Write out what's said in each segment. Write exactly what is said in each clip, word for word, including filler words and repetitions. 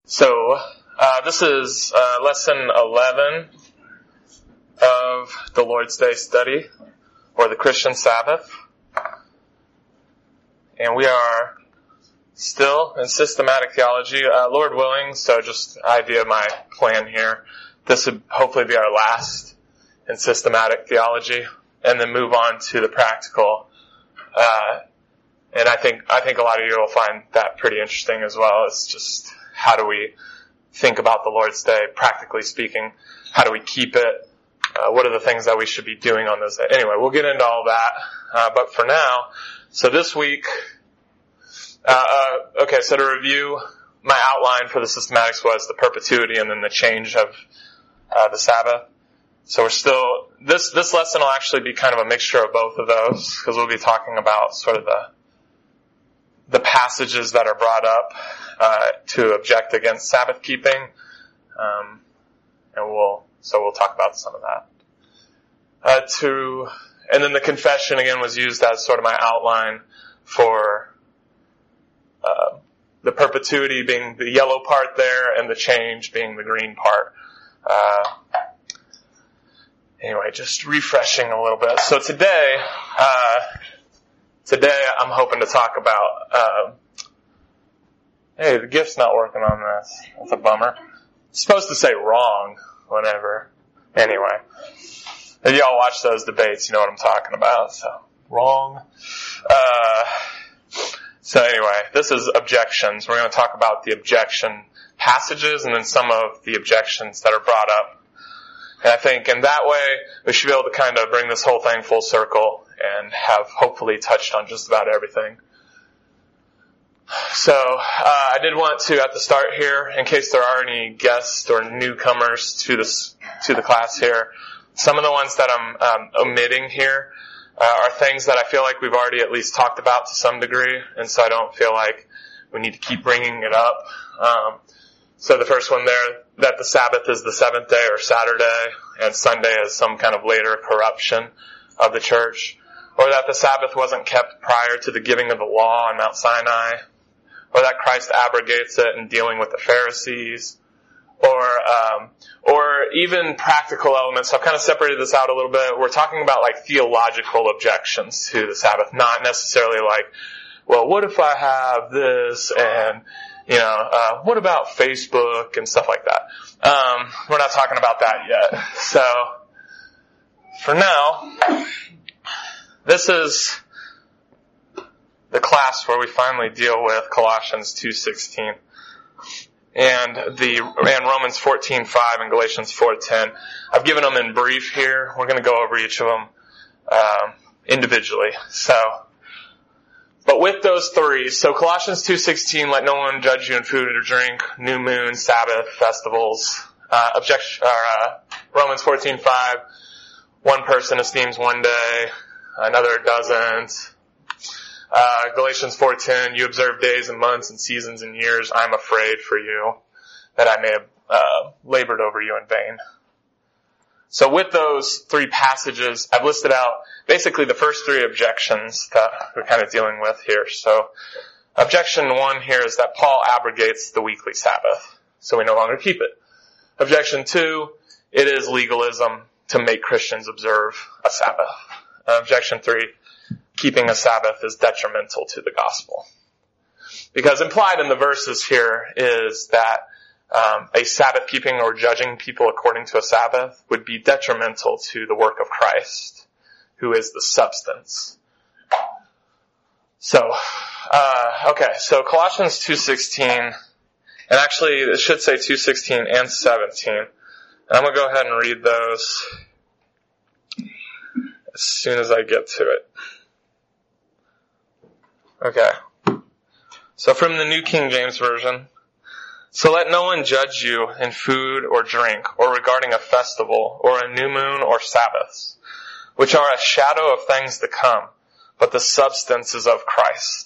So, uh, this is uh, lesson eleven of the Lord's Day study, or the Christian Sabbath. And we are still in systematic theology, uh, Lord willing, so just idea of my plan here. This would hopefully be our last in systematic theology, and then move on to the practical. Uh, and I think, I think a lot of you will find that pretty interesting as well. It's just, how do we think about the Lord's Day, practically speaking? How do we keep it? Uh, what are the things that we should be doing on this day? Anyway, we'll get into all that. Uh, but for now, so this week, uh, uh, okay, so to review, my outline for the systematics was the perpetuity and then the change of, uh, the Sabbath. So we're still, this, this lesson will actually be kind of a mixture of both of those, because we'll be talking about sort of the, the passages that are brought up, uh, to object against Sabbath keeping. Um, and we'll, so we'll talk about some of that. Uh, to, and then the confession again was used as sort of my outline for, uh, the perpetuity being the yellow part there and the change being the green part. Uh, anyway, just refreshing a little bit. So today, uh, today I'm hoping to talk about, uh, hey, the gift's not working on this. That's a bummer. It's supposed to say wrong whenever. Anyway. If y'all watch those debates, you know what I'm talking about. So, wrong. Uh, so anyway, this is objections. We're going to talk about the objection passages and then some of the objections that are brought up. And I think in that way, we should be able to kind of bring this whole thing full circle and have hopefully touched on just about everything. So, uh, I did want to, at the start here, in case there are any guests or newcomers to this, to the class here, some of the ones that I'm um, omitting here uh, are things that I feel like we've already at least talked about to some degree, and so I don't feel like we need to keep bringing it up. Um, so the first one there, that the Sabbath is the seventh day or Saturday, and Sunday is some kind of later corruption of the church, or that the Sabbath wasn't kept prior to the giving of the law on Mount Sinai, or that Christ abrogates it in dealing with the Pharisees, or um, or even practical elements. So I've kind of separated this out a little bit. We're talking about like theological objections to the Sabbath, not necessarily like, well, what if I have this, and you know, uh, what about Facebook and stuff like that. Um, we're not talking about that yet. So for now, this is the class where we finally deal with Colossians two sixteen and the and Romans fourteen five and Galatians four ten. I've given them in brief here. We're going to go over each of them um, individually. So, but with those three, so Colossians two sixteen, let no one judge you in food or drink, new moon, Sabbath, festivals. Uh, objection, or, uh, Romans fourteen five, one person esteems one day, another doesn't. Uh, Galatians four ten, you observe days and months and seasons and years. I'm afraid for you that I may have uh, labored over you in vain. So with those three passages, I've listed out basically the first three objections that we're kind of dealing with here. So objection one here is that Paul abrogates the weekly Sabbath, so we no longer keep it. Objection two, it is legalism to make Christians observe a Sabbath. Uh, objection three, keeping a Sabbath is detrimental to the gospel. Because implied in the verses here is that um, a Sabbath keeping or judging people according to a Sabbath would be detrimental to the work of Christ, who is the substance. So, uh, okay, so Colossians two sixteen, and actually it should say two sixteen and seventeen. And I'm going to go ahead and read those as soon as I get to it. Okay. So from the New King James Version. So let no one judge you in food or drink, or regarding a festival, or a new moon or Sabbaths, which are a shadow of things to come, but the substance is of Christ.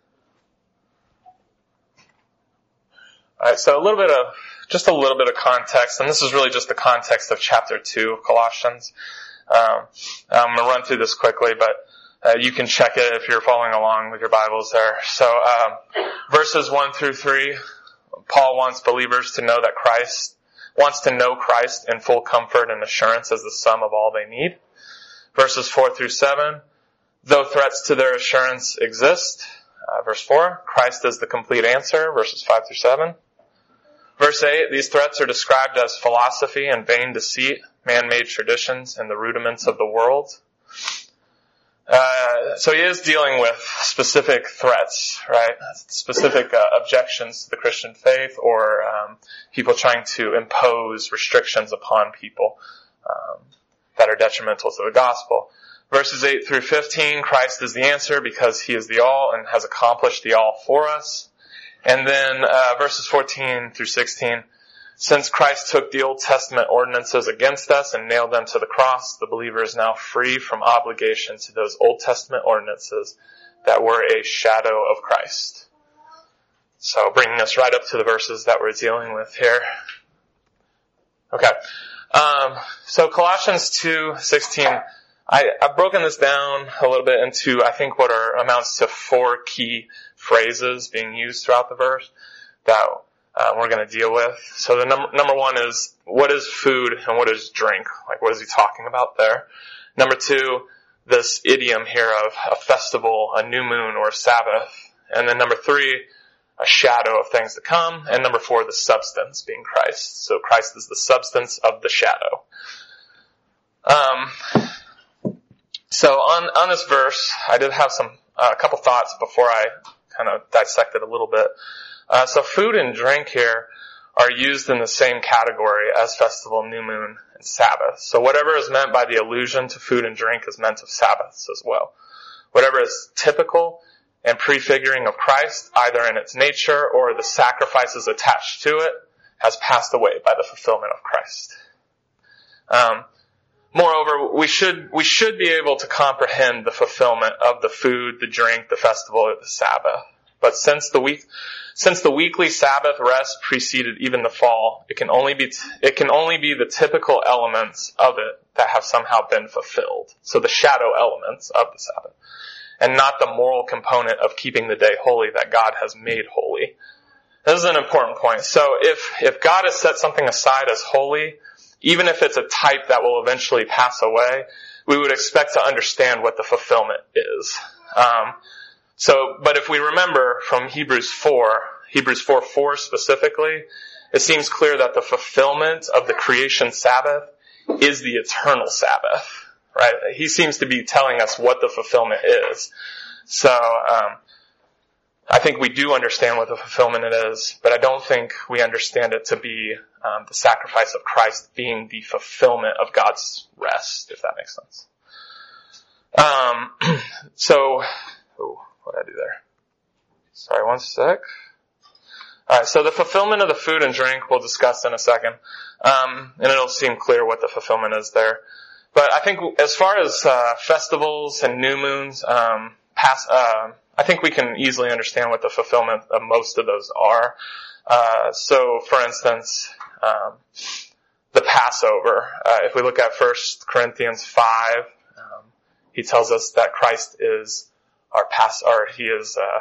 Alright, so a little bit of, just a little bit of context, and this is really just the context of chapter two of Colossians. Um, I'm gonna run through this quickly, but Uh, you can check it if you're following along with your Bibles there. So, um, verses one through three, Paul wants believers to know that Christ, wants to know Christ in full comfort and assurance as the sum of all they need. Verses four through seven, though threats to their assurance exist. Uh, verse four, Christ is the complete answer. Verses five through seven. Verse eight, these threats are described as philosophy and vain deceit, man-made traditions, and the rudiments of the world. Uh, so he is dealing with specific threats, right? Specific uh, objections to the Christian faith, or um, people trying to impose restrictions upon people um, that are detrimental to the gospel. Verses eight through fifteen, Christ is the answer because he is the all and has accomplished the all for us. And then uh, verses fourteen through sixteen, since Christ took the Old Testament ordinances against us and nailed them to the cross, the believer is now free from obligation to those Old Testament ordinances that were a shadow of Christ. So bringing us right up to the verses that we're dealing with here. Okay. Um, so Colossians two sixteen, I, I've broken this down a little bit into, I think, what are amounts to four key phrases being used throughout the verse that uh, we're going to deal with. So the number, number one is, what is food and what is drink? Like, what is he talking about there? Number two, this idiom here of a festival, a new moon, or a Sabbath. And then number three, a shadow of things to come. And number four, the substance, being Christ. So Christ is the substance of the shadow. Um, so on, on this verse, I did have some, uh, a couple thoughts before I kind of dissect it a little bit. Uh, so food and drink here are used in the same category as festival, new moon, and Sabbath. So whatever is meant by the allusion to food and drink is meant of Sabbaths as well. Whatever is typical and prefiguring of Christ, either in its nature or the sacrifices attached to it, has passed away by the fulfillment of Christ. Um, moreover, we should, we should be able to comprehend the fulfillment of the food, the drink, the festival, or the Sabbath. But since the week, since the weekly Sabbath rest preceded even the fall, it can only be, it can only be the typical elements of it that have somehow been fulfilled. So the shadow elements of the Sabbath. And not the moral component of keeping the day holy that God has made holy. This is an important point. So if, if God has set something aside as holy, even if it's a type that will eventually pass away, we would expect to understand what the fulfillment is. Um, so, but if we remember from Hebrews four, Hebrews four four specifically, it seems clear that the fulfillment of the creation Sabbath is the eternal Sabbath. Right? He seems to be telling us what the fulfillment is. So, um, I think we do understand what the fulfillment it is, but I don't think we understand it to be um, the sacrifice of Christ being the fulfillment of God's rest, if that makes sense. Um, so, oh, what did I do there? Sorry, one sec. Alright, so the fulfillment of the food and drink we'll discuss in a second. Um, and it'll seem clear what the fulfillment is there. But I think as far as uh, festivals and new moons, um, pass, uh, I think we can easily understand what the fulfillment of most of those are. Uh, so, for instance, um, the Passover. Uh, if we look at First Corinthians five, um, he tells us that Christ is our pass, or he is, uh,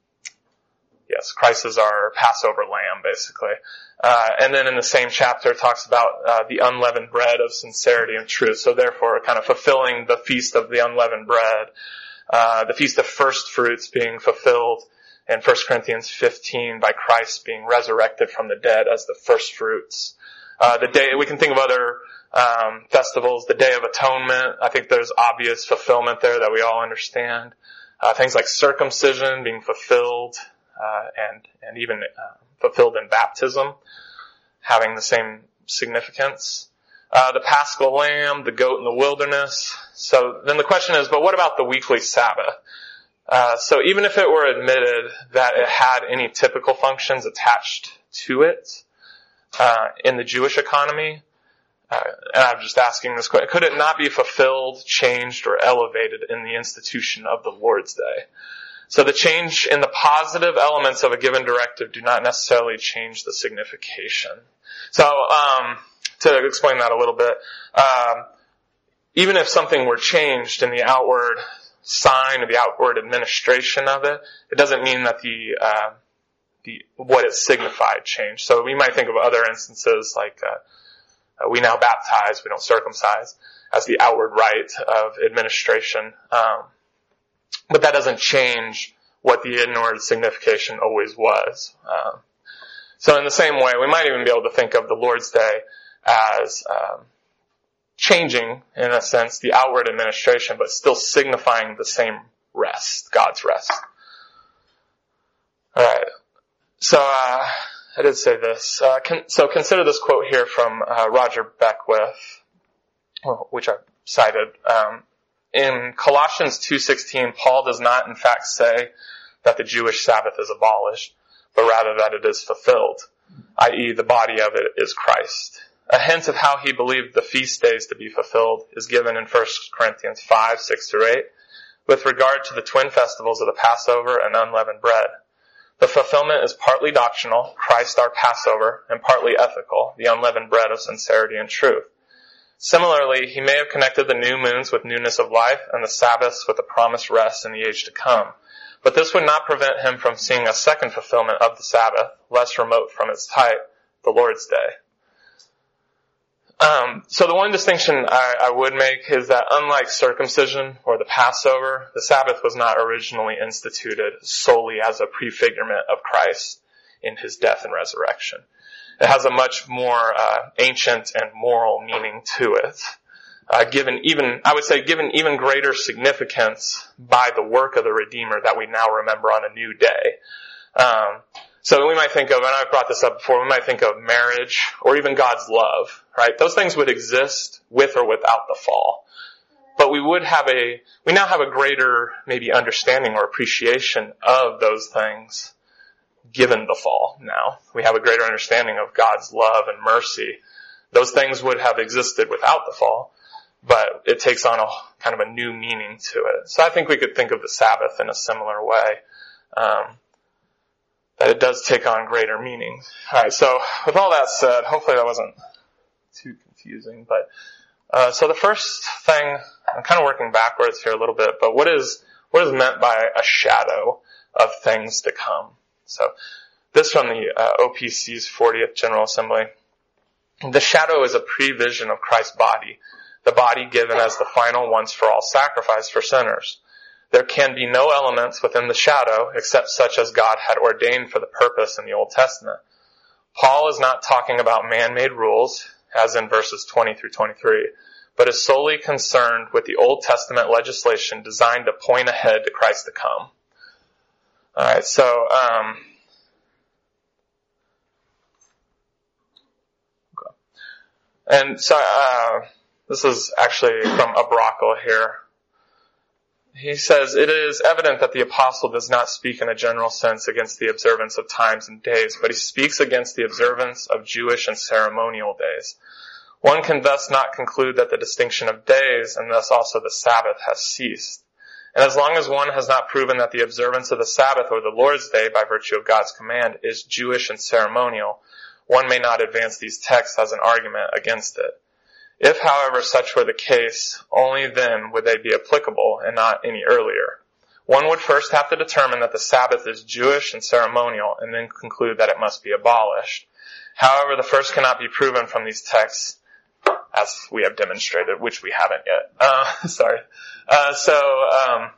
yes, Christ is our Passover lamb, basically. Uh, and then in the same chapter it talks about uh, the unleavened bread of sincerity and truth. So therefore, kind of fulfilling the feast of the unleavened bread. Uh, the feast of first fruits being fulfilled in First Corinthians fifteen by Christ being resurrected from the dead as the first fruits. Uh, the day, we can think of other um, festivals, the Day of Atonement. I think there's obvious fulfillment there that we all understand. Uh, things like circumcision being fulfilled, uh, and, and even uh, fulfilled in baptism, having the same significance. Uh, the Paschal Lamb, the goat in the wilderness. So then the question is, but what about the weekly Sabbath? Uh, so even if it were admitted that it had any typical functions attached to it, uh, in the Jewish economy, uh, and I'm just asking this question, could it not be fulfilled, changed, or elevated in the institution of the Lord's Day? So the change in the positive elements of a given directive do not necessarily change the signification. So, um, to explain that a little bit, um, even if something were changed in the outward sign or the outward administration of it, it doesn't mean that the, uh, the what it signified changed. So we might think of other instances like uh, uh, we now baptize, we don't circumcise, as the outward rite of administration. Um, but that doesn't change what the inward signification always was. Um, so in the same way, we might even be able to think of the Lord's Day as um, changing, in a sense, the outward administration, but still signifying the same rest, God's rest. All right. So uh, I did say this. Uh, con- so consider this quote here from uh, Roger Beckwith, which I cited. Um, in Colossians two sixteen, Paul does not, in fact, say that the Jewish Sabbath is abolished, but rather that it is fulfilled, that is, the body of it is Christ. A hint of how he believed the feast days to be fulfilled is given in First Corinthians five, six through eight, with regard to the twin festivals of the Passover and unleavened bread. The fulfillment is partly doctrinal, Christ our Passover, and partly ethical, the unleavened bread of sincerity and truth. Similarly, he may have connected the new moons with newness of life and the Sabbaths with the promised rest in the age to come. But this would not prevent him from seeing a second fulfillment of the Sabbath, less remote from its type, the Lord's Day. Um, so the one distinction I, I would make is that unlike circumcision or the Passover, the Sabbath was not originally instituted solely as a prefigurement of Christ in his death and resurrection. It has a much more uh, ancient and moral meaning to it, uh, given even, I would say, given even greater significance by the work of the Redeemer that we now remember on a new day. Um, So we might think of, and I've brought this up before, we might think of marriage or even God's love, right? Those things would exist with or without the fall. But we would have a, we now have a greater maybe understanding or appreciation of those things given the fall now. We have a greater understanding of God's love and mercy. Those things would have existed without the fall, but it takes on a kind of a new meaning to it. So I think we could think of the Sabbath in a similar way. Um, that it does take on greater meaning. Alright, so with all that said, hopefully that wasn't too confusing, but, uh, so the first thing, I'm kind of working backwards here a little bit, but what is, what is meant by a shadow of things to come? So, this from the, uh, O P C's fortieth General Assembly. The shadow is a prevision of Christ's body, the body given as the final once for all sacrifice for sinners. There can be no elements within the shadow except such as God had ordained for the purpose in the Old Testament. Paul is not talking about man-made rules, as in verses twenty through twenty-three, but is solely concerned with the Old Testament legislation designed to point ahead to Christ to come. Alright, so, um, and so, uh, this is actually from Abrakel here. He says, it is evident that the apostle does not speak in a general sense against the observance of times and days, but he speaks against the observance of Jewish and ceremonial days. One can thus not conclude that the distinction of days, and thus also the Sabbath, has ceased. And as long as one has not proven that the observance of the Sabbath or the Lord's Day, by virtue of God's command, is Jewish and ceremonial, one may not advance these texts as an argument against it. If, however, such were the case, only then would they be applicable and not any earlier. One would first have to determine that the Sabbath is Jewish and ceremonial and then conclude that it must be abolished. However, the first cannot be proven from these texts, as we have demonstrated, which we haven't yet. Uh, sorry. Uh, so, um,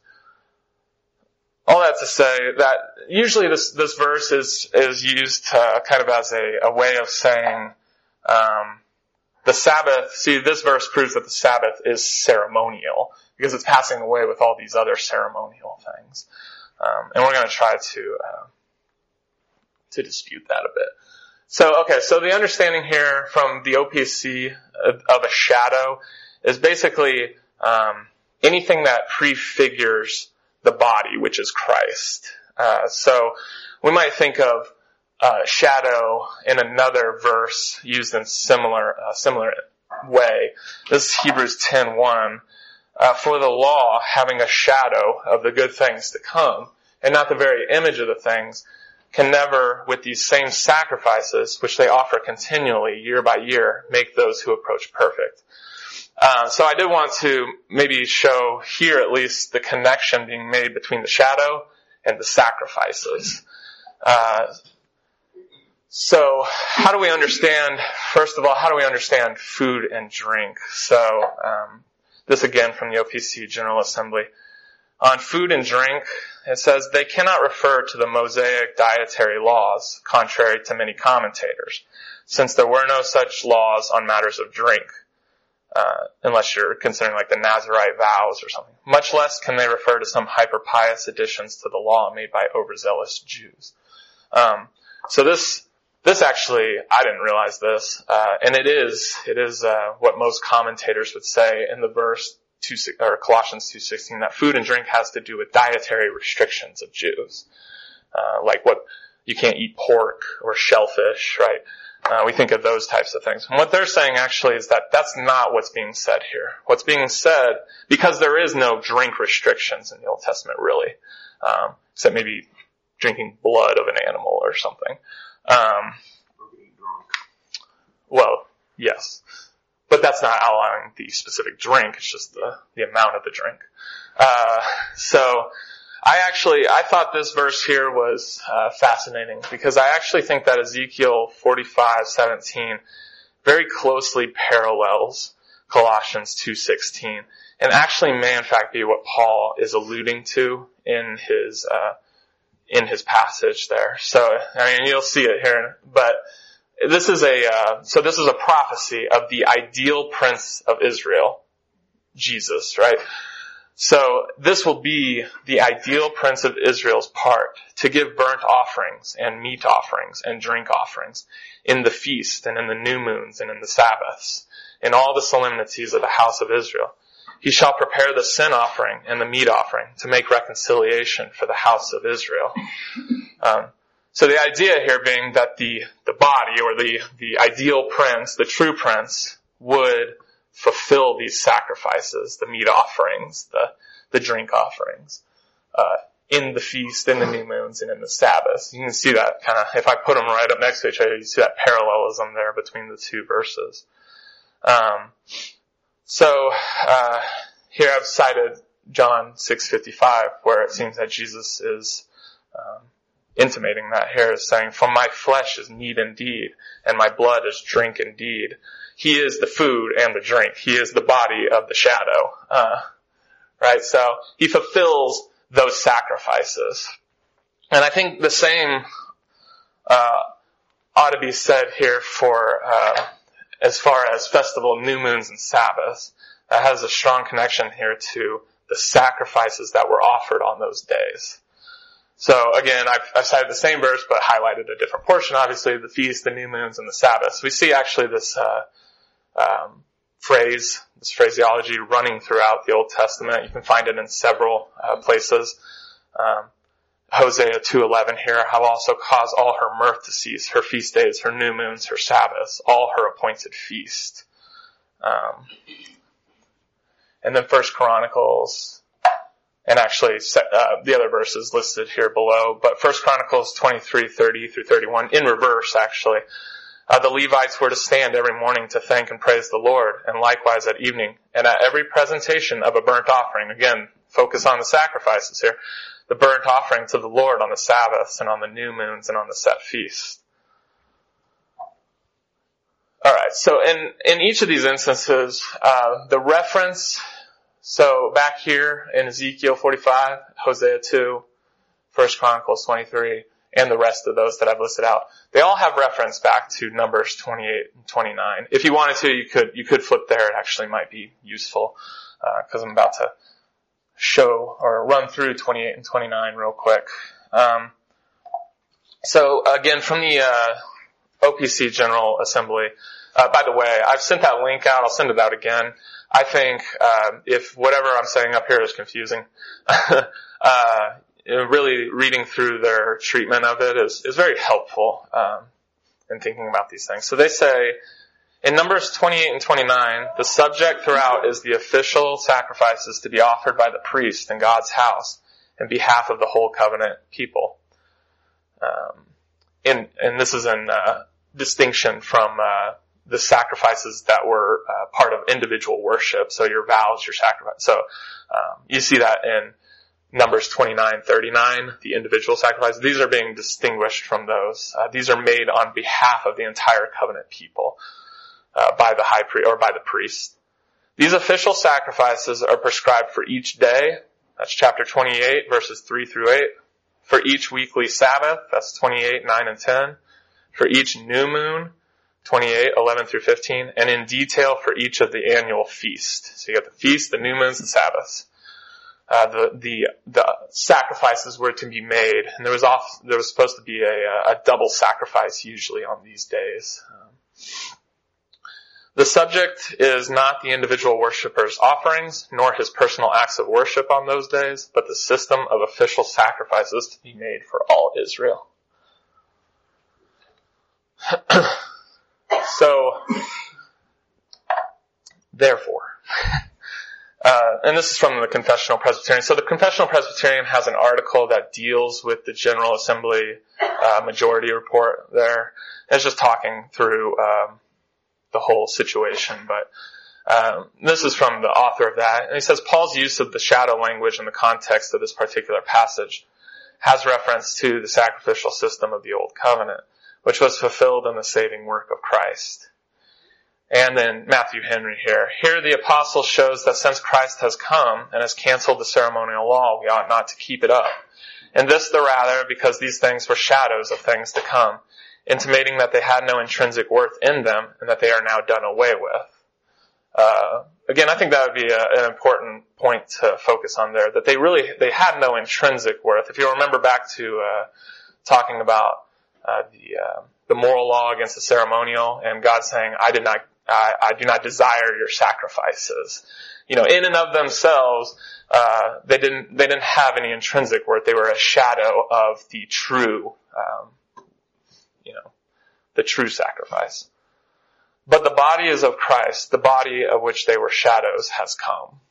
all that to say that usually this, this verse is, is used uh, kind of as a, a way of saying, um, the Sabbath, see, this verse proves that the Sabbath is ceremonial because it's passing away with all these other ceremonial things. Um, and we're going to try to, uh, to dispute that a bit. So, okay, so the understanding here from the O P C of, of a shadow is basically, um, anything that prefigures the body, which is Christ. Uh, so we might think of Uh, shadow in another verse used in similar, uh, similar way. This is Hebrews ten one. Uh, for the law, having a shadow of the good things to come, and not the very image of the things, can never, with these same sacrifices, which they offer continually, year by year, make those who approach perfect. Uh, so I did want to maybe show here at least the connection being made between the shadow and the sacrifices. Uh, so how do we understand, first of all, how do we understand food and drink? So um, this again from the O P C General Assembly. On food and drink, it says they cannot refer to the Mosaic dietary laws, contrary to many commentators, since there were no such laws on matters of drink, uh, unless you're considering like the Nazirite vows or something. Much less can they refer to some hyper-pious additions to the law made by overzealous Jews. Um, so this, this actually, I didn't realize this, uh, and it is, it is, uh, what most commentators would say in the verse two, or Colossians two sixteen, that food and drink has to do with dietary restrictions of Jews. Uh, like what, you can't eat pork or shellfish, right? Uh, we think of those types of things. And what they're saying actually is that that's not what's being said here. What's being said, because there is no drink restrictions in the Old Testament really, um, except maybe drinking blood of an animal or something. Um, well, yes. But that's not outlawing the specific drink, it's just the, the amount of the drink. Uh, so, I actually, I thought this verse here was, uh, fascinating, because I actually think that Ezekiel forty-five seventeen very closely parallels Colossians two sixteen, and actually may in fact be what Paul is alluding to in his, uh, in his passage there. So, I mean, you'll see it here, but this is a, uh, so this is a prophecy of the ideal prince of Israel, Jesus, right? So this will be the ideal prince of Israel's part to give burnt offerings and meat offerings and drink offerings in the feast and in the new moons and in the Sabbaths, in all the solemnities of the house of Israel. He shall prepare the sin offering and the meat offering to make reconciliation for the house of Israel. Um, So the idea here being that the, the body or the, the ideal prince, the true prince, would fulfill these sacrifices, the meat offerings, the, the drink offerings, uh, in the feast, in the new moons, and in the Sabbaths. You can see that kind of, if I put them right up next to each other, you see that parallelism there between the two verses. Um, so, uh, here I've cited John six fifty-five, where it seems that Jesus is, um, intimating that here, is saying, "For my flesh is meat indeed, and my blood is drink indeed." He is the food and the drink. He is the body of the shadow. Uh, right? So, he fulfills those sacrifices. And I think the same, uh, ought to be said here for, uh, as far as festival, new moons, and Sabbaths. That has a strong connection here to the sacrifices that were offered on those days. So again, I've, I've cited the same verse, but highlighted a different portion. Obviously, the feast, the new moons, and the Sabbaths. We see actually this uh, um, phrase, this phraseology running throughout the Old Testament. You can find it in several uh, places. Um, Hosea two eleven here, "I will also cause all her mirth to cease, her feast days, her new moons, her Sabbaths, all her appointed feast." Um, and then First Chronicles. And actually, uh, the other verses listed here below, but First Chronicles twenty-three thirty through thirty-one, in reverse actually. Uh, the Levites were to stand every morning to thank and praise the Lord, and likewise at evening, and at every presentation of a burnt offering. Again, focus on the sacrifices here. The burnt offering to the Lord on the Sabbaths and on the new moons and on the set feast. Alright, so in, in each of these instances, uh, the reference, so back here in Ezekiel forty-five, Hosea two, First Chronicles twenty-three, and the rest of those that I've listed out, they all have reference back to Numbers twenty-eight and twenty-nine. If you wanted to, you could, you could flip there. It actually might be useful, uh, cause I'm about to show or run through twenty-eight and twenty-nine real quick. Um, so again, from the, uh, O P C General Assembly, uh, by the way, I've sent that link out. I'll send it out again. I think, uh, if whatever I'm saying up here is confusing, uh, really reading through their treatment of it is, is very helpful, um, in thinking about these things. So they say, in Numbers twenty-eight and twenty-nine, the subject throughout is the official sacrifices to be offered by the priest in God's house in behalf of the whole covenant people. Um, in, and this is in, uh, distinction from, uh, the sacrifices that were uh, part of individual worship. So your vows, your sacrifice. So um, you see that in Numbers twenty-nine thirty-nine, the individual sacrifices. These are being distinguished from those. Uh, these are made on behalf of the entire covenant people uh, by the high priest or by the priest. These official sacrifices are prescribed for each day. That's chapter twenty-eight, verses three through eight. For each weekly Sabbath, that's twenty-eight, nine and ten. For each new moon, twenty-eight, eleven through fifteen. And in detail for each of the annual feast. So you got the feast, the new moons, the Sabbaths. Uh, the, the, the sacrifices were to be made, and there was off, there was supposed to be a, a double sacrifice usually on these days. Um, the subject is not the individual worshiper's offerings, nor his personal acts of worship on those days, but the system of official sacrifices to be made for all Israel. So, therefore, Uh, and this is from the Confessional Presbyterian. So the Confessional Presbyterian has an article that deals with the General Assembly uh, majority report there. It's just talking through um, the whole situation. But um, this is from the author of that. And he says, Paul's use of the shadow language in the context of this particular passage has reference to the sacrificial system of the Old Covenant, which was fulfilled in the saving work of Christ. And then Matthew Henry here. Here the apostle shows that since Christ has come and has canceled the ceremonial law, we ought not to keep it up. And this the rather because these things were shadows of things to come, intimating that they had no intrinsic worth in them and that they are now done away with. Uh, again, I think that would be a, an important point to focus on there, that they really, they had no intrinsic worth. If you remember back to, uh, talking about, uh, the, uh, the moral law against the ceremonial and God saying, I did not I, I do not desire your sacrifices. You know, in and of themselves, uh, they didn't, they didn't have any intrinsic worth. They were a shadow of the true, um, you know, the true sacrifice. But the body is of Christ, the body of which they were shadows has come.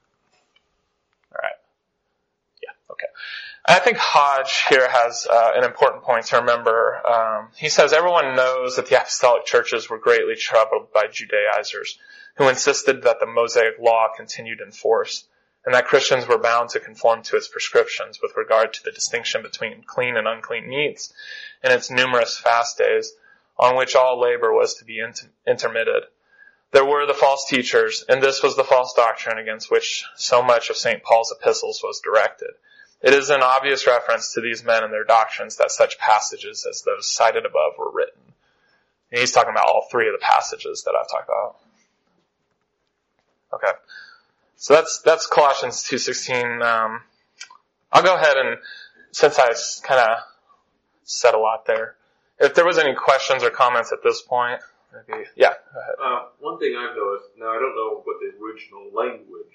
Alright. Yeah, okay. I think Hodge here has uh, an important point to remember. Um, he says, everyone knows that the apostolic churches were greatly troubled by Judaizers who insisted that the Mosaic law continued in force and that Christians were bound to conform to its prescriptions with regard to the distinction between clean and unclean meats and its numerous fast days on which all labor was to be inter- intermitted. There were the false teachers, and this was the false doctrine against which so much of Saint Paul's epistles was directed. It is an obvious reference to these men and their doctrines that such passages as those cited above were written. And he's talking about all three of the passages that I've talked about. Okay. So that's, that's Colossians two sixteen. Um, I'll go ahead and, since I kind of said a lot there, if there was any questions or comments at this point, maybe, yeah, go ahead. Uh, one thing I've noticed, now I don't know what the original language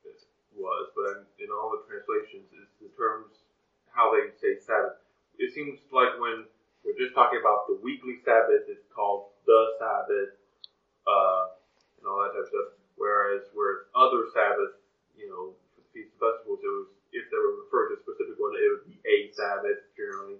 was, but in all the translations, is the terms, how they say Sabbath. It seems like when we're just talking about the weekly Sabbath, it's called the Sabbath, uh, and all that type of stuff. Whereas, where other Sabbaths, you know, for feast festivals, it was, if they were referred to a specific one, it would be a Sabbath generally.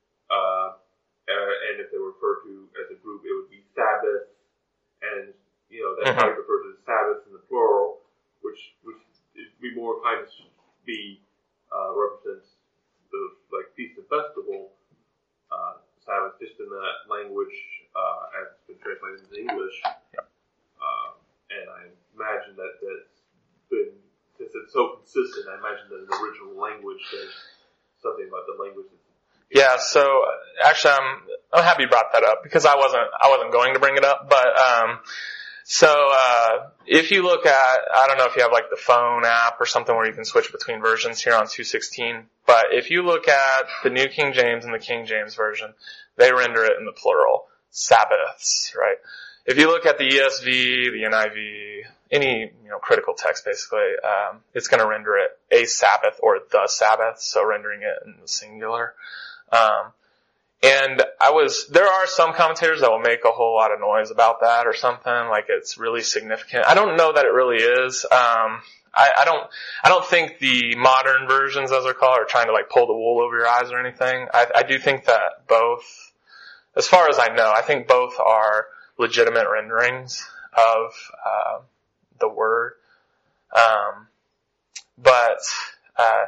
Uh, uh, and if they were referred to as a group, it would be Sabbath. And, you know, that's mm-hmm. how you refer to the Sabbath in the plural, which, which it'd be more kind of be, uh, represents the, like, feast and festival, uh, Sabbath, just in that language, uh, as it's been translated into English. Yep. Uh, and I imagine that that's been, since it's so consistent, I imagine that in the original language there's something about the language. Yeah, so, actually I'm, I'm happy you brought that up, because I wasn't, I wasn't going to bring it up, but, um, So, uh, if you look at, I don't know if you have like the phone app or something where you can switch between versions here on two sixteen, but if you look at the New King James and the King James Version, they render it in the plural, Sabbaths, right? If you look at the E S V, the N I V, any, you know, critical text basically, um, it's gonna render it a Sabbath or the Sabbath, so rendering it in the singular. Um, And I was, there are some commentators that will make a whole lot of noise about that or something, like it's really significant. I don't know that it really is. Um, I, I don't, I don't think the modern versions, as they're called, are trying to like pull the wool over your eyes or anything. I, I do think that both, as far as I know, I think both are legitimate renderings of, uh, the word. Um, but, uh,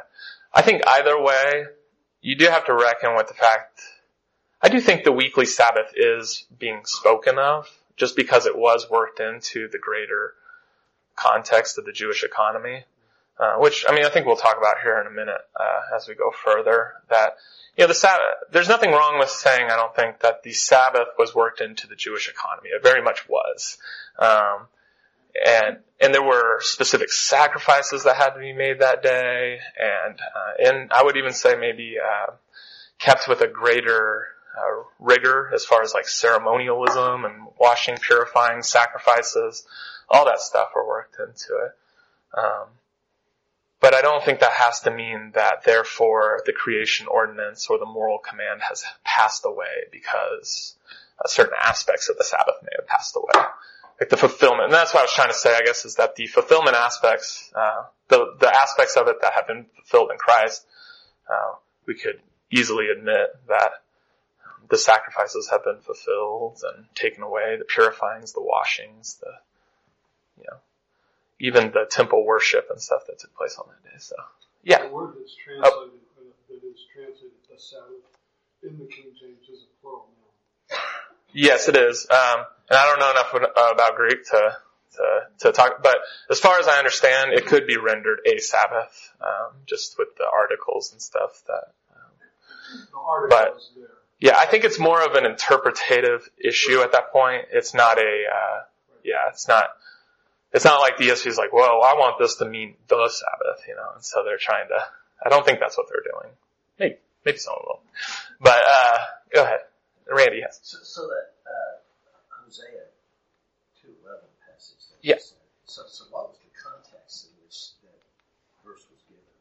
I think either way, you do have to reckon with the fact, I do think the weekly Sabbath is being spoken of, just because it was worked into the greater context of the Jewish economy. Uh, which, I mean, I think we'll talk about here in a minute, uh, as we go further, that, you know, the Sabbath, there's nothing wrong with saying, I don't think, that the Sabbath was worked into the Jewish economy. It very much was. Um, and, and there were specific sacrifices that had to be made that day, and, uh, and I would even say maybe, uh, kept with a greater, uh, rigor as far as like ceremonialism and washing, purifying, sacrifices, all that stuff were worked into it. Um, But I don't think that has to mean that, therefore, the creation ordinance or the moral command has passed away because uh, certain aspects of the Sabbath may have passed away. Like the fulfillment. And that's what I was trying to say, I guess, is that the fulfillment aspects, uh, the, the aspects of it that have been fulfilled in Christ, uh, we could easily admit that the sacrifices have been fulfilled and taken away, the purifyings, the washings, the, you know, even the temple worship and stuff that took place on that day. So, yeah. The word that's translated, oh. that is translated the Sabbath in the King James is a plural now. Yes, it is. Um, and I don't know enough about Greek to, to, to talk, but as far as I understand, it could be rendered a Sabbath, um, just with the articles and stuff that, um, the articles but, there. Yeah, I think it's more of an interpretative issue at that point. It's not a, uh, yeah, it's not, It's not like the E S V is like, well, I want this to mean the Sabbath, you know, and so they're trying to, I don't think that's what they're doing. Maybe, maybe some of them. But, uh, go ahead. Randy, yes. So, so that, uh, Hosea two eleven passage. That yeah. Said, so, so what was the context in which that verse was given?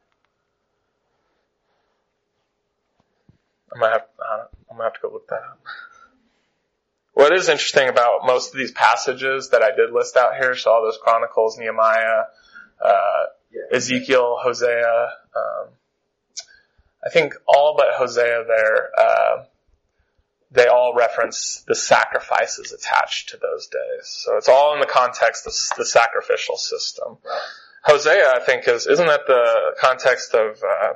I'm gonna have, uh, I'm gonna have to go look that up. What is interesting about most of these passages that I did list out here, so all those Chronicles, Nehemiah, uh, yeah. Ezekiel, Hosea, um, I think all but Hosea there, uh, they all reference the sacrifices attached to those days. So it's all in the context of the sacrificial system. Right. Hosea, I think, is, isn't that the context of, uh,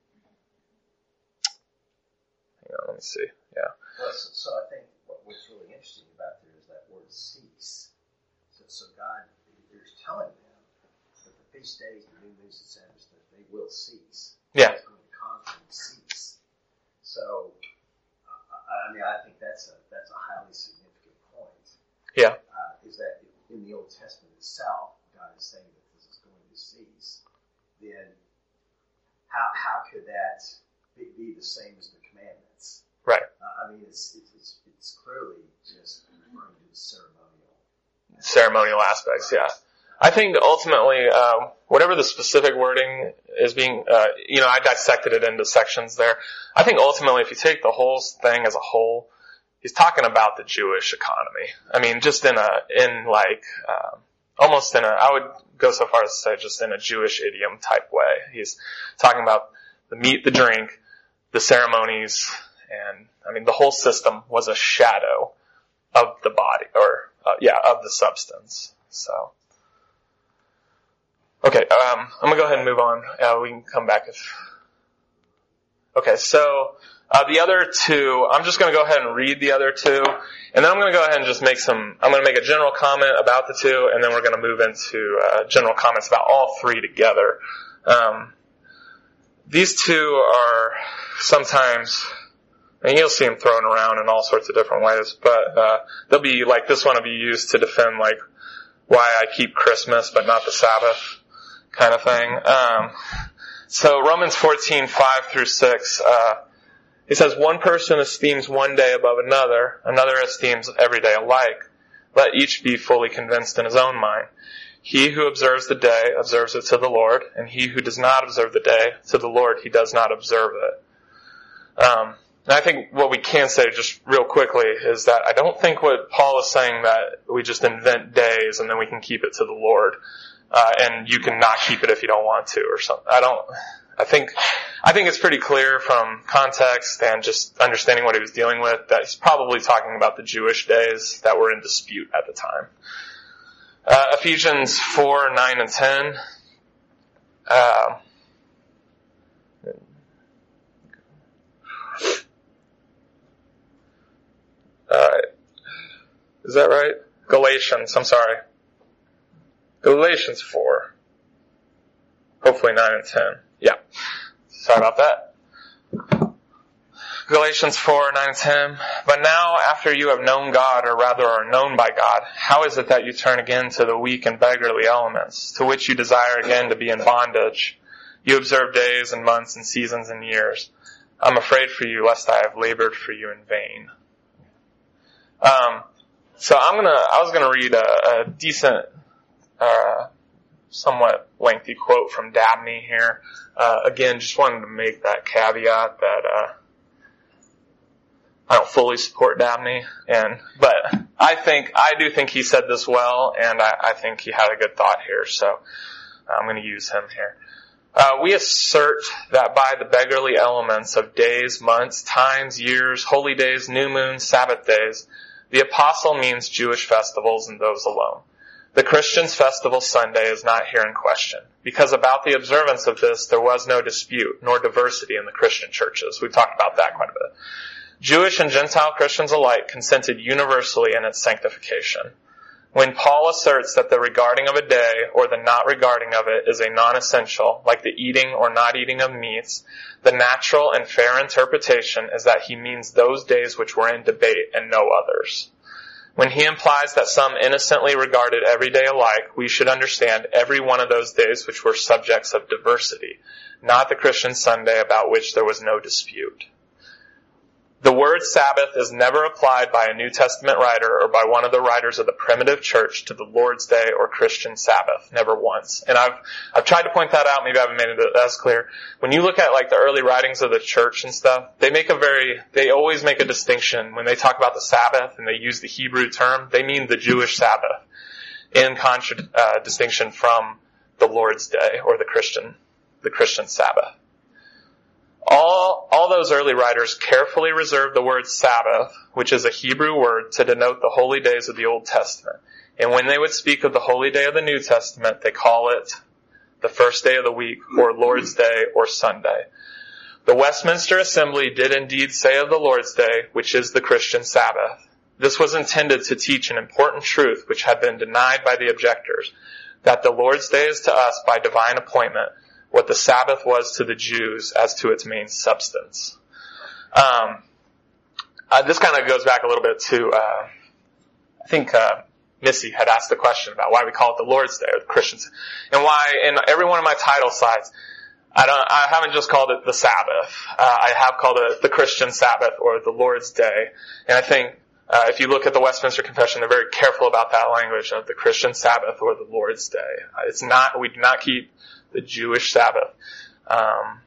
hang on, let me see, yeah. Well, so, so I think what's really interesting about there is that word cease. So, so God is telling them that the feast days, the new moons, and Sabbaths, that they will cease. Yeah. It's going to cause them to cease. So, uh, I mean, I think that's a that's a highly significant point. Yeah. Uh, is that in the Old Testament itself, God is saying that this is going to cease. Then, how how could that be, be the same as the commandments? Right. Uh, I mean, it's it's it's clearly just referring to the ceremonial ceremonial aspects. Yeah, I think ultimately, um, whatever the specific wording is being, uh, you know, I dissected it into sections there. I think ultimately, if you take the whole thing as a whole, he's talking about the Jewish economy. I mean, just in a in like um, almost in a, I would go so far as to say, just in a Jewish idiom type way. He's talking about the meat, the drink, the ceremonies. And, I mean, the whole system was a shadow of the body, or, uh, yeah, of the substance. So. Okay, um, I'm gonna go ahead and move on. Uh, we can come back if, okay, so, uh, the other two, I'm just gonna go ahead and read the other two, and then I'm gonna go ahead and just make some, I'm gonna make a general comment about the two, and then we're gonna move into, uh, general comments about all three together. Um, these two are sometimes, and you'll see them thrown around in all sorts of different ways, but, uh, they'll be like, this one will be used to defend like, why I keep Christmas but not the Sabbath kind of thing. Um, so Romans fourteen, five through six, uh, it says, one person esteems one day above another, another esteems every day alike. Let each be fully convinced in his own mind. He who observes the day observes it to the Lord, and he who does not observe the day to the Lord, he does not observe it. Um, And I think what we can say just real quickly is that I don't think what Paul is saying that we just invent days and then we can keep it to the Lord, uh, and you can not keep it if you don't want to or something. I don't, I think, I think it's pretty clear from context and just understanding what he was dealing with that he's probably talking about the Jewish days that were in dispute at the time. Uh, Ephesians four, nine and ten. Uh, Is that right? Galatians, I'm sorry. Galatians four. Hopefully nine and ten. Yeah. Sorry about that. Galatians four, nine and ten. But now, after you have known God, or rather are known by God, how is it that you turn again to the weak and beggarly elements, to which you desire again to be in bondage? You observe days and months and seasons and years. I'm afraid for you, lest I have labored for you in vain. Um, so I'm gonna, I was gonna read a, a decent, uh, somewhat lengthy quote from Dabney here. Uh, again, just wanted to make that caveat that, uh, I don't fully support Dabney, and, but I think, I do think he said this well, and I, I think he had a good thought here, so I'm gonna use him here. Uh, we assert that by the beggarly elements of days, months, times, years, holy days, new moons, Sabbath days, the apostle means Jewish festivals and those alone. The Christian's festival Sunday is not here in question, because about the observance of this there was no dispute, nor diversity in the Christian churches. We've talked about that quite a bit. Jewish and Gentile Christians alike consented universally in its sanctification. When Paul asserts that the regarding of a day or the not regarding of it is a non-essential, like the eating or not eating of meats, the natural and fair interpretation is that he means those days which were in debate and no others. When he implies that some innocently regarded every day alike, we should understand every one of those days which were subjects of diversity, not the Christian Sunday about which there was no dispute. The word Sabbath is never applied by a New Testament writer or by one of the writers of the primitive church to the Lord's Day or Christian Sabbath. Never once. And I've, I've tried to point that out. Maybe I haven't made it as clear. When you look at like the early writings of the church and stuff, they make a very, they always make a distinction. When they talk about the Sabbath and they use the Hebrew term, they mean the Jewish Sabbath in contra, uh, distinction from the Lord's Day or the Christian, the Christian Sabbath. All, all those early writers carefully reserved the word Sabbath, which is a Hebrew word, to denote the holy days of the Old Testament. And when they would speak of the holy day of the New Testament, they call it the first day of the week, or Lord's Day, or Sunday. The Westminster Assembly did indeed say of the Lord's Day, which is the Christian Sabbath. This was intended to teach an important truth which had been denied by the objectors, that the Lord's Day is to us by divine appointment what the Sabbath was to the Jews as to its main substance. Um, uh, this kind of goes back a little bit to, uh, I think, uh, Missy had asked the question about why we call it the Lord's Day or the Christians, and why in every one of my title slides, I don't, I haven't just called it the Sabbath. Uh, I have called it the Christian Sabbath or the Lord's Day. And I think, uh, if you look at the Westminster Confession, they're very careful about that language of the Christian Sabbath or the Lord's Day. Uh, it's not, we do not keep the Jewish Sabbath. Um,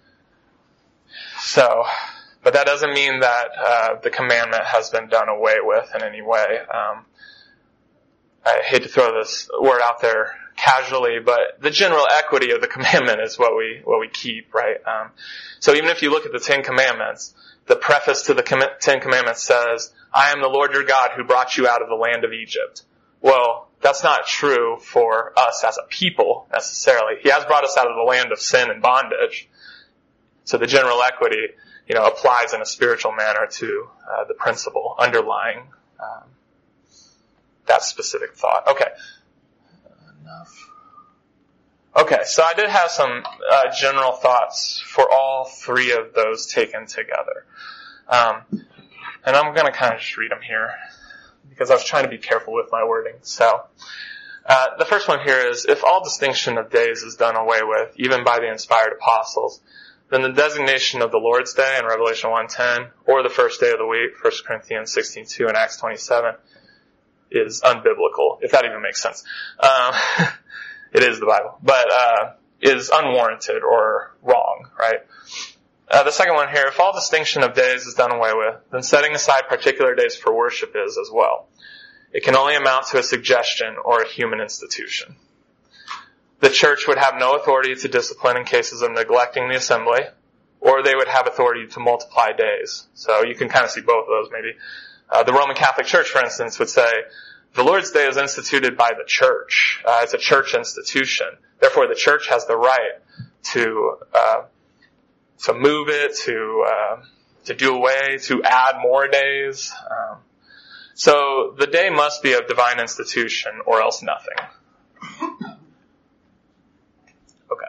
so, but that doesn't mean that uh, the commandment has been done away with in any way. Um, I hate to throw this word out there casually, but the general equity of the commandment is what we what we keep, right? Um, so even if you look at the Ten Commandments, the preface to the Com- Ten Commandments says, "I am the Lord your God who brought you out of the land of Egypt." Well, that's not true for us as a people, necessarily. He has brought us out of the land of sin and bondage. So the general equity, you know, applies in a spiritual manner to uh, the principle underlying um, that specific thought. Okay. Enough. Okay, so I did have some uh, general thoughts for all three of those taken together. Um, and I'm going to kind of just read them here, because I was trying to be careful with my wording. So, uh, the first one here is, if all distinction of days is done away with, even by the inspired apostles, then the designation of the Lord's Day in Revelation one ten, or the first day of the week, First Corinthians sixteen two and Acts twenty-seven, is unbiblical, if that even makes sense. Um, it is the Bible, but, uh, is unwarranted or wrong, right? Uh, the second one here, if all distinction of days is done away with, then setting aside particular days for worship is as well. It can only amount to a suggestion or a human institution. The church would have no authority to discipline in cases of neglecting the assembly, or they would have authority to multiply days. So you can kind of see both of those maybe. Uh, the Roman Catholic Church, for instance, would say, the Lord's Day is instituted by the church. Uh, it's a church institution. Therefore, the church has the right to, uh, to move it, to, uh, to do away, to add more days. Um, So the day must be of divine institution or else nothing. Okay.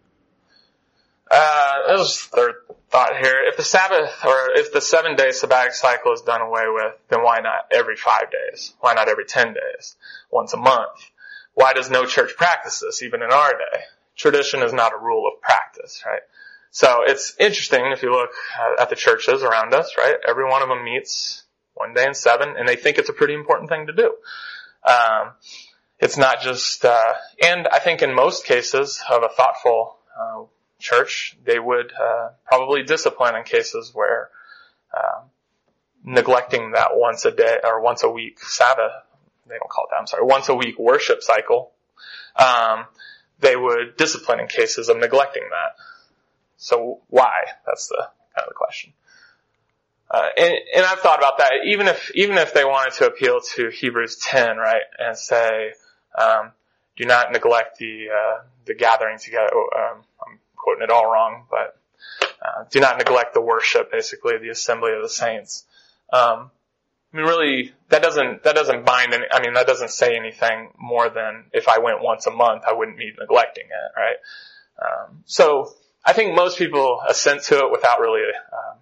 Uh, this is third thought here. If the Sabbath, or if the seven day sabbatic cycle is done away with, then why not every five days? Why not every ten days? Once a month? Why does no church practice this, even in our day? Tradition is not a rule of practice, right? So it's interesting if you look at the churches around us, right? Every one of them meets one day in seven, and they think it's a pretty important thing to do. Um, it's not just, uh, and I think in most cases of a thoughtful uh, church, they would uh, probably discipline in cases where uh, neglecting that once a day or once a week Sabbath, they don't call it that, I'm sorry, once a week worship cycle, um, they would discipline in cases of neglecting that. So why? That's the kind of the question. Uh, and, and I've thought about that. Even if even if they wanted to appeal to Hebrews ten, right, and say, um, do not neglect the uh, the gathering together. Um, I'm quoting it all wrong, but uh, do not neglect the worship, basically the assembly of the saints. Um, I mean, really, that doesn't that doesn't bind any. I mean, that doesn't say anything more than if I went once a month, I wouldn't be neglecting it, right? Um, so I think most people assent to it without really um,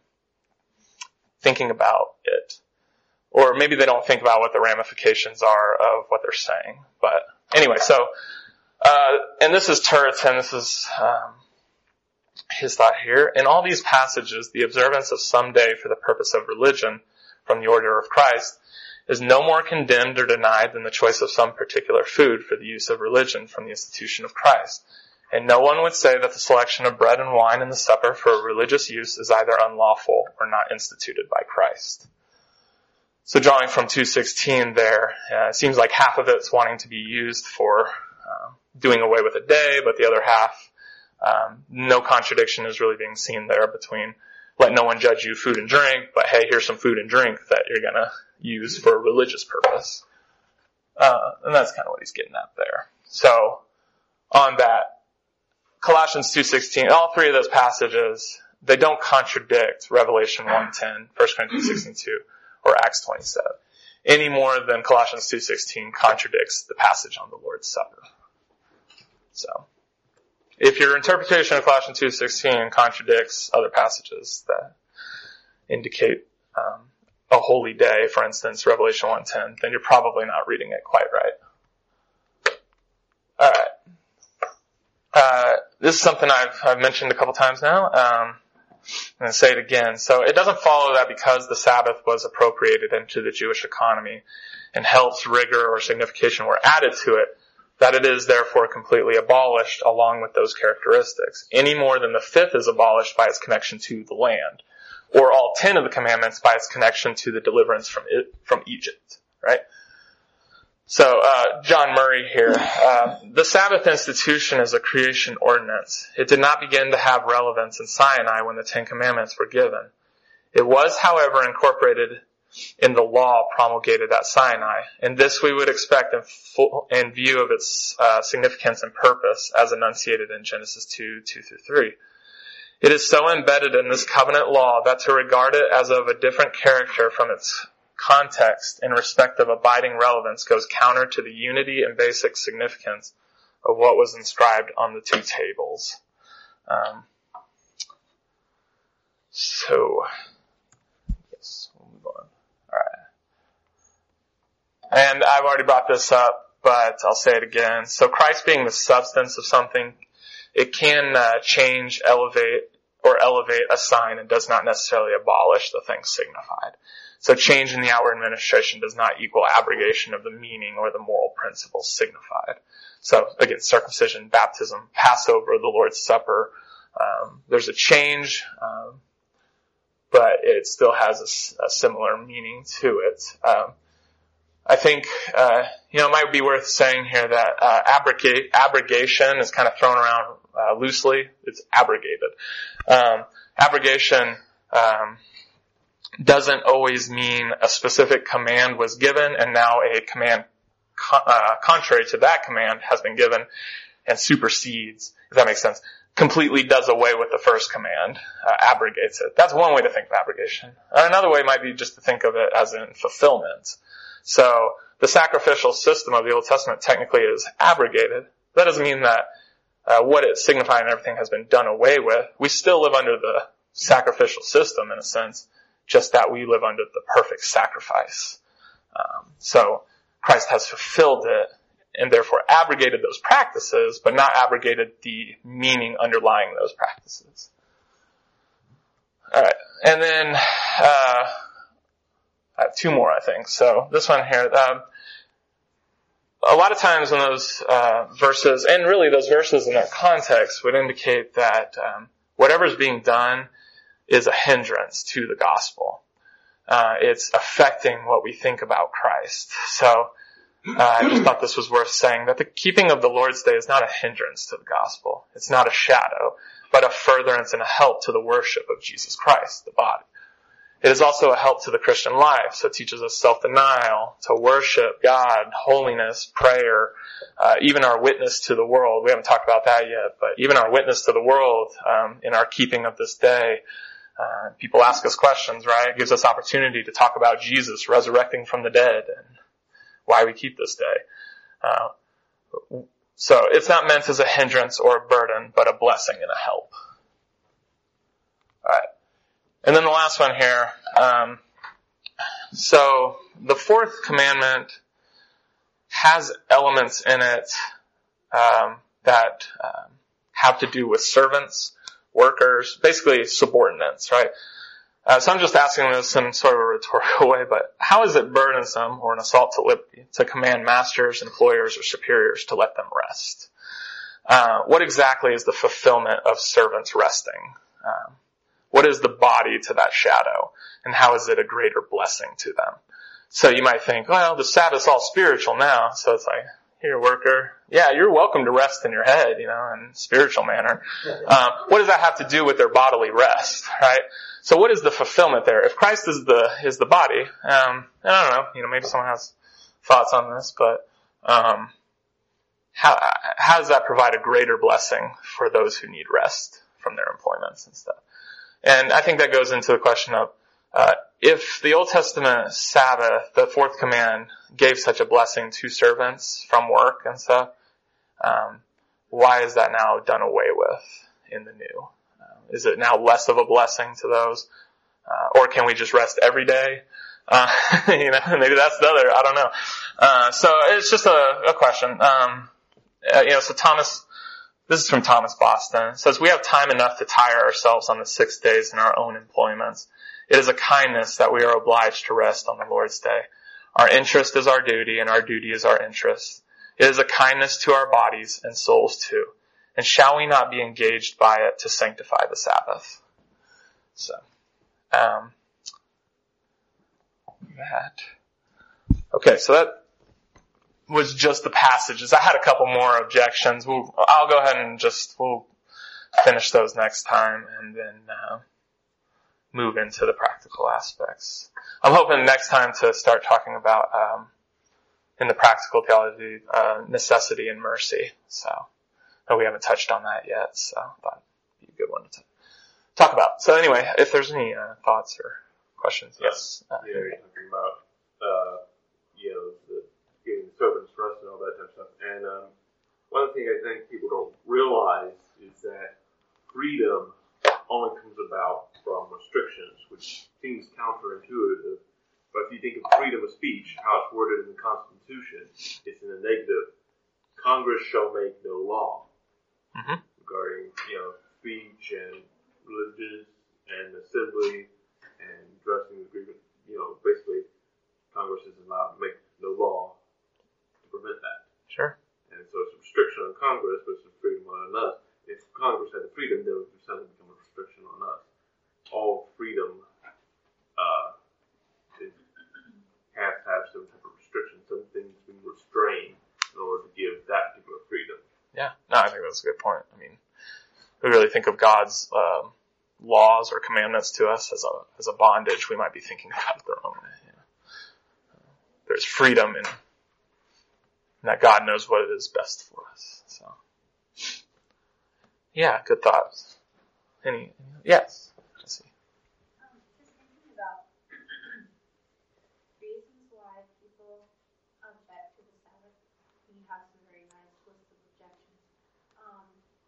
thinking about it, or maybe they don't think about what the ramifications are of what they're saying. But anyway, so uh, and this is Turretin. This is um, his thought here. In all these passages, the observance of some day for the purpose of religion from the order of Christ is no more condemned or denied than the choice of some particular food for the use of religion from the institution of Christ. And no one would say that the selection of bread and wine in the supper for religious use is either unlawful or not instituted by Christ. So drawing from two sixteen there, uh, it seems like half of it's wanting to be used for uh, doing away with a day, but the other half, um, no contradiction is really being seen there between let no one judge you food and drink, but hey, here's some food and drink that you're going to use for a religious purpose. Uh, and that's kind of what he's getting at there. So on that, Colossians two sixteen, all three of those passages, they don't contradict Revelation one ten, First Corinthians sixteen two, or Acts twenty-seven, any more than Colossians two sixteen contradicts the passage on the Lord's Supper. So, if your interpretation of Colossians two sixteen contradicts other passages that indicate um, a holy day, for instance, Revelation one ten, then you're probably not reading it quite right. All right. Uh, this is something I've, I've mentioned a couple times now. Um, I'm going to say it again. So it doesn't follow that because the Sabbath was appropriated into the Jewish economy and health, rigor, or signification were added to it, that it is therefore completely abolished along with those characteristics, any more than the fifth is abolished by its connection to the land, or all ten of the commandments by its connection to the deliverance from it, from Egypt, right? So, uh, John Murray here. Uh, the Sabbath institution is a creation ordinance. It did not begin to have relevance in Sinai when the Ten Commandments were given. It was, however, incorporated in the law promulgated at Sinai, and this we would expect in, full, in view of its uh, significance and purpose as enunciated in Genesis two, two through three. It is so embedded in this covenant law that to regard it as of a different character from its context in respect of abiding relevance goes counter to the unity and basic significance of what was inscribed on the two tables. Um, so, yes, we'll move on. All right. And I've already brought this up, but I'll say it again. So Christ being the substance of something, it can uh, change, elevate, or elevate a sign and does not necessarily abolish the thing signified. So change in the outward administration does not equal abrogation of the meaning or the moral principles signified. So again, circumcision, baptism, Passover, the Lord's Supper, um, there's a change, um, but it still has a, a similar meaning to it. Um, I think, uh, you know, it might be worth saying here that uh, abrogate, abrogation is kind of thrown around uh, loosely. It's abrogated. Um, abrogation um, doesn't always mean a specific command was given and now a command co- uh, contrary to that command has been given and supersedes, if that makes sense. completely does away with the first command, uh, abrogates it. That's one way to think of abrogation. Another way might be just to think of it as in fulfillment. So the sacrificial system of the Old Testament technically is abrogated. That doesn't mean that uh, what it signified and everything has been done away with. We still live under the sacrificial system in a sense, just that we live under the perfect sacrifice. Um, so Christ has fulfilled it and therefore abrogated those practices, but not abrogated the meaning underlying those practices. Alright, and then uh, I have two more, I think. So this one here, um, a lot of times in those uh, verses, and really those verses in their context would indicate that um, whatever's being done is a hindrance to the gospel. Uh, it's affecting what we think about Christ. So uh, I just thought this was worth saying, that the keeping of the Lord's Day is not a hindrance to the gospel. It's not a shadow, but a furtherance and a help to the worship of Jesus Christ, the body. It is also a help to the Christian life. So it teaches us self-denial, to worship God, holiness, prayer, uh, even our witness to the world. We haven't talked about that yet, but even our witness to the world um, in our keeping of this day. Uh, people ask us questions, right? It gives us opportunity to talk about Jesus resurrecting from the dead and why we keep this day. Uh, so it's not meant as a hindrance or a burden, but a blessing and a help. Alright. And then the last one here. Um, so the fourth commandment has elements in it um, that um, have to do with servants, workers, basically subordinates, right? Uh, so I'm just asking this in sort of a rhetorical way, but how is it burdensome or an assault to liberty to command masters, employers, or superiors to let them rest? Uh, what exactly is the fulfillment of servants resting? Um, what is the body to that shadow? And how is it a greater blessing to them? So you might think, well, the Sabbath's all spiritual now, so it's like, here, worker, yeah, you're welcome to rest in your head, you know, in a spiritual manner. Um, what does that have to do with their bodily rest, right? So what is the fulfillment there? If Christ is the is the body, um, I don't know, you know, maybe someone has thoughts on this, but um, how how does that provide a greater blessing for those who need rest from their employments and stuff? And I think that goes into the question of uh, if the Old Testament Sabbath, the fourth command, gave such a blessing to servants from work and stuff, um, why is that now done away with in the new? Uh, is it now less of a blessing to those? Uh, or can we just rest every day? Uh, you know, maybe that's the other, I don't know. Uh, so it's just a, a question. Um, uh, you know, so Thomas, this is from Thomas Boston. It says, we have time enough to tire ourselves on the six days in our own employments. It is a kindness that we are obliged to rest on the Lord's day. Our interest is our duty, and our duty is our interest. It is a kindness to our bodies and souls too. And shall we not be engaged by it to sanctify the Sabbath? So, um, that. Okay, so that was just the passages. I had a couple more objections. We'll, I'll go ahead and just, we'll finish those next time and then, uh, move into the practical aspects. I'm hoping next time to start talking about, um, in the practical theology, uh, necessity and mercy. So, but we haven't touched on that yet, so I thought it'd be a good one to talk about. So anyway, if there's any, uh, thoughts or questions, yes. Uh, yeah, you're talking about, uh, you know, the getting servants rest and all that type of stuff. And, um, one thing I think people don't realize is that freedom only comes about from restrictions, which seems counterintuitive. But if you think of freedom of speech, how it's worded in the Constitution, it's in the negative. Congress shall make no law mm-hmm. regarding, you know, speech and religious and assembly and dressing agreement. You know, basically, Congress is allowed to make no law to prevent that. Sure. And so it's a restriction on Congress, but it's a freedom on us. If Congress had the freedom, then it would suddenly become a restriction on us. All freedom uh, is, has to have some type of restriction, some things being restrained in order to give that particular freedom. Yeah, no, I think that's a good point. I mean, we really think of God's um, laws or commandments to us as a as a bondage. We might be thinking about it their own way. You know? There's freedom in that God knows what is best for us. So, yeah, good thoughts. Any, yes. Let's see. Um, just thinking about reasons why people object to the Sabbath. You have some very nice list of objections. Um,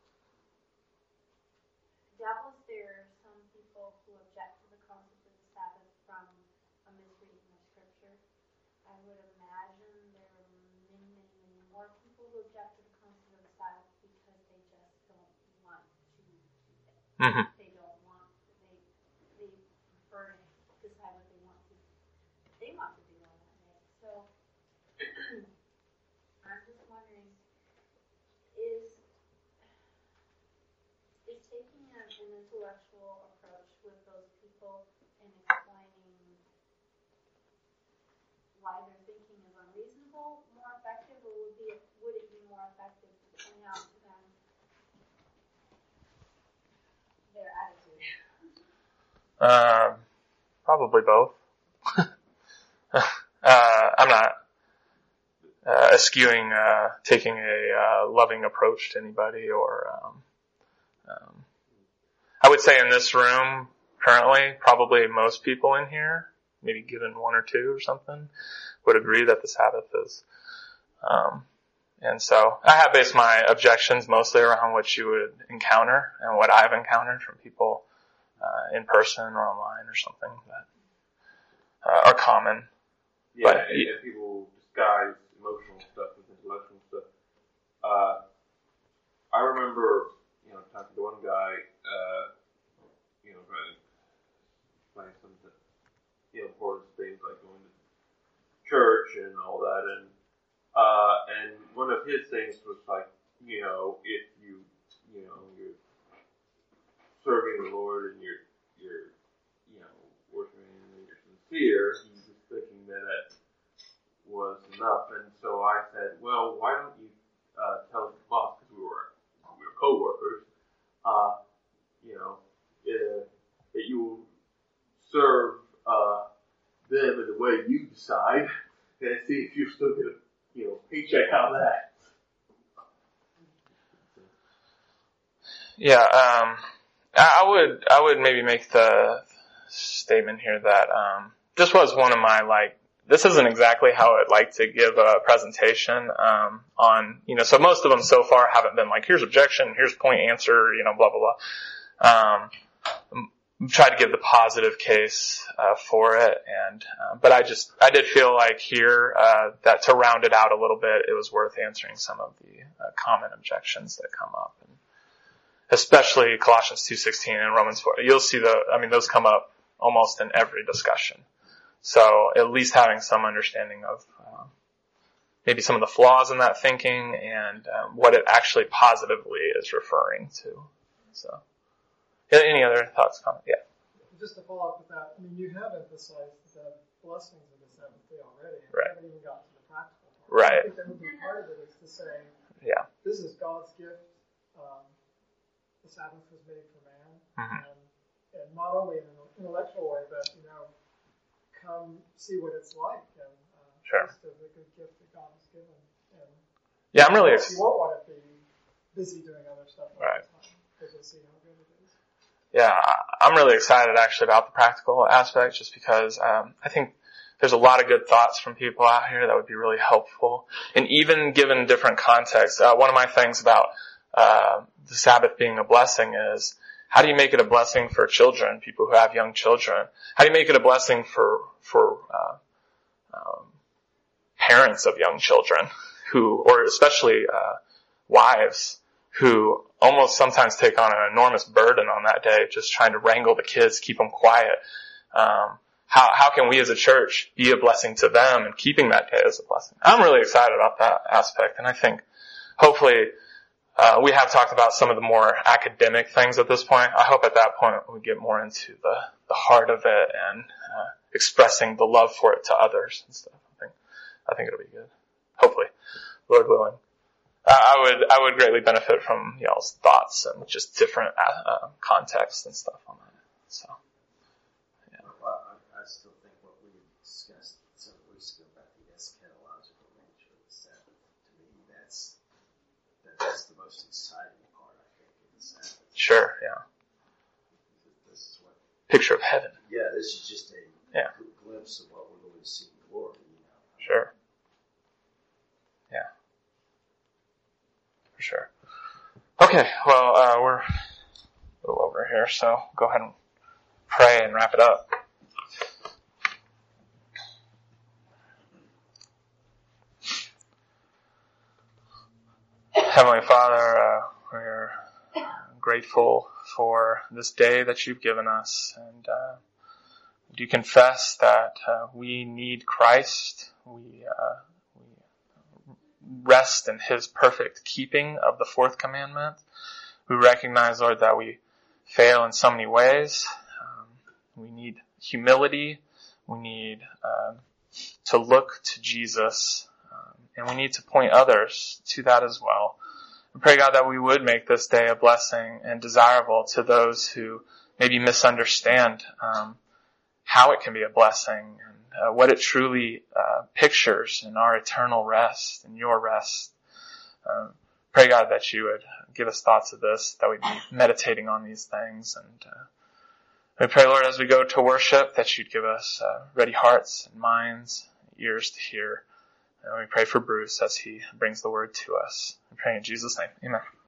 doubtless there are some people who object to the concept of the Sabbath from a misreading of Scripture. I would imagine there are many, many, many more people who object to the concept of the Sabbath because they just don't want to do it. Mm-hmm. They don't want, they, they prefer to decide what they want to, they want to do on that day. So, I'm just wondering, is, is taking an, an intellectual approach with those people and explaining why their thinking is unreasonable more effective, or would, be, would it be more effective to point out to them their attitude? Um, probably both. uh, I'm not uh, eschewing uh, taking a uh, loving approach to anybody, or um, um, I would say in this room currently, probably most people in here, maybe given one or two or something, would agree that the Sabbath is. Um, and so I have based my objections mostly around what you would encounter and what I've encountered from people uh, in person or online or something that uh, are common. Yeah, But, and, and people disguise emotional stuff with intellectual stuff. Uh, I remember, you know, talking to one guy, uh, you know, trying to explain some, you know, important things like going to church and all that, and uh, and one of his things was like, you know, if you, you know, you're serving the Lord and you're, you're, you know, worshiping and you're sincere, he was thinking that it was enough, and so I said, well, why don't you uh, tell the boss, because we were we were co-workers, uh, you know, uh, that you will serve uh, them in the way you decide, and see if you still get a, you know, paycheck out of that. Yeah, um, I would, I would maybe make the statement here that, um, this was one of my, like, this isn't exactly how I'd like to give a presentation, um, on, you know, so most of them so far haven't been like, here's objection, here's point answer, you know, blah, blah, blah. Um, tried to give the positive case, uh, for it, and, uh, but I just, I did feel like here, uh, that to round it out a little bit, it was worth answering some of the, uh, common objections that come up. And especially Colossians two sixteen and Romans four. You'll see the, I mean, those come up almost in every discussion. So at least having some understanding of, uh, maybe some of the flaws in that thinking and, um, what it actually positively is referring to. So. Any other thoughts, comments? Yeah. Just to follow up with that, I mean, you have emphasized the blessings of the seventh day already, and Right. you haven't even gotten to the practical part. Right. I think that would be part of it is to say, Yeah. this is God's gift. Um, the Sabbath was made for man, Mm-hmm. and, and not only in an intellectual way, but you know, come see what it's like, and uh, Sure. taste of the good gift that God has given. And Yeah, I'm really. you won't want to be busy doing other stuff all Right. the time because you'll see how good it is. Yeah, I'm really excited actually about the practical aspect, just because um, I think there's a lot of good thoughts from people out here that would be really helpful. And even given different contexts, uh, one of my things about uh, the Sabbath being a blessing is, how do you make it a blessing for children, people who have young children? How do you make it a blessing for for uh, um, parents of young children, who, or especially uh, wives, who almost sometimes take on an enormous burden on that day, just trying to wrangle the kids, keep them quiet. Um, how, how can we as a church be a blessing to them and keeping that day as a blessing? I'm really excited about that aspect, and I think hopefully uh, we have talked about some of the more academic things at this point. I hope at that point we get more into the, the heart of it and uh, expressing the love for it to others and stuff. I think, I think it'll be good. Hopefully, Lord willing. Uh, I would, I would greatly benefit from y'all's thoughts and just different uh, contexts and stuff on that. So, yeah. Well, I, I still think what we discussed several weeks ago about the eschatological nature of the Sabbath, to me, that's that's the most exciting part, I think, of the Sabbath. Sure, yeah. This is what, Picture of heaven. yeah, this is just a Yeah. glimpse of what we're going to see in glory. You know? Sure. Yeah. For sure. Okay, well, uh, we're a little over here, so go ahead and pray and wrap it up. Heavenly Father, uh, we're grateful for this day that you've given us, and uh, do confess that uh, we need Christ. We, uh, we rest in His perfect keeping of the fourth commandment. We recognize, Lord, that we fail in so many ways. Um, we need humility. We need uh, to look to Jesus, um, and we need to point others to that as well. We pray, God, that we would make this day a blessing and desirable to those who maybe misunderstand um, how it can be a blessing and uh, what it truly uh, pictures in our eternal rest and your rest. Um, pray, God, that you would give us thoughts of this, that we'd be meditating on these things. And uh, we pray, Lord, as we go to worship, that you'd give us uh, ready hearts and minds, ears to hear. And we pray for Bruce as he brings the word to us. We pray in Jesus' name. Amen.